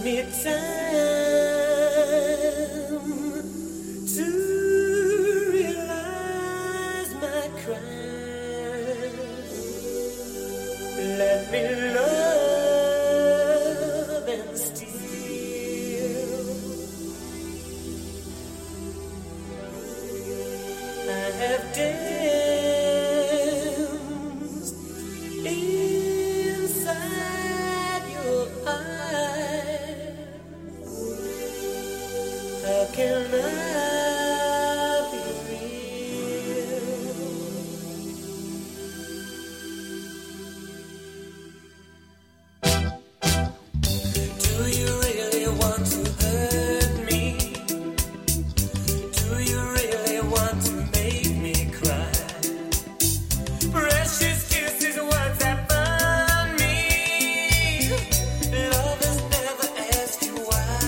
me time to realize my crime. Let me love and steal. I have danced inside your eyes. How can I be real? Do you really want to hurt me? Do you really want to make me cry? Precious kisses, words that burn me. Lovers never ask you why.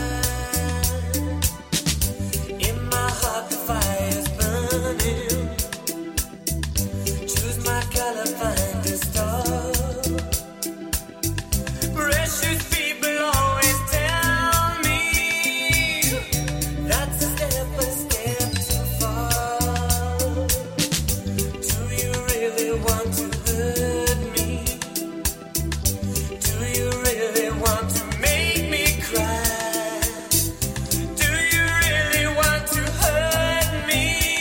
In my heart the fire's burning. Choose my color, find a star. Precious people always tell me that's a step too far. Do you really want to hurt me? Do you really want to make me cry? Do you really want to hurt me?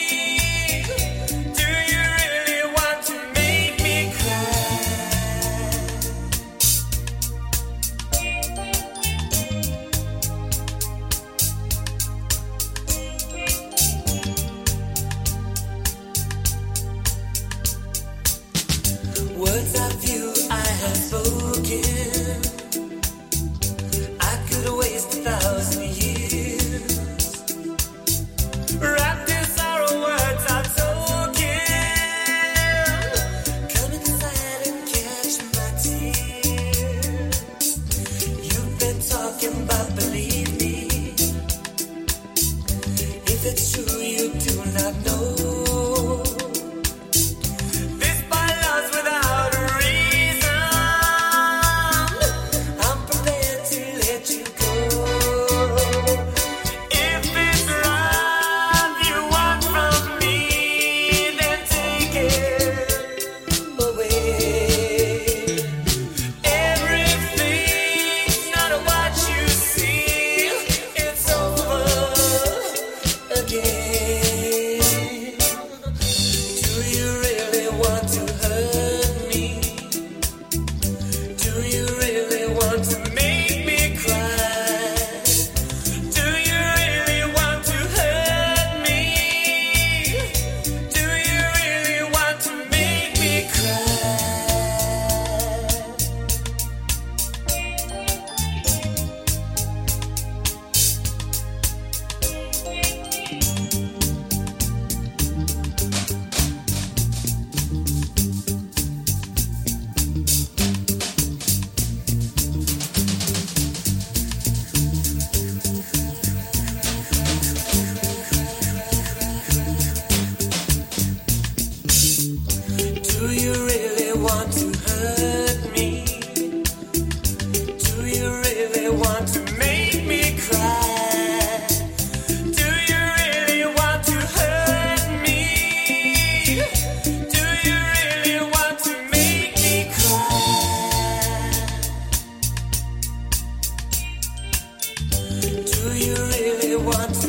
Do you really want to make me cry? Words of you I have spoken, I could waste 1,000 years. Wrapped in sorrow, words are token. Come inside and catch my tears. You've been talking, but believe me, if it's true you do not know. This by love's without a reason. I'm prepared to let you go. If it's love you want from me, then take it away. Everything's not what you see. It's over again. Do you really want to hurt me? Do you really want to make me cry? Do you really want to hurt me? Do you really want to make me cry? Do you really want to hurt me? Do you really want to make me cry? Do you really want to hurt me? Do you really want to make me cry? Do you really want to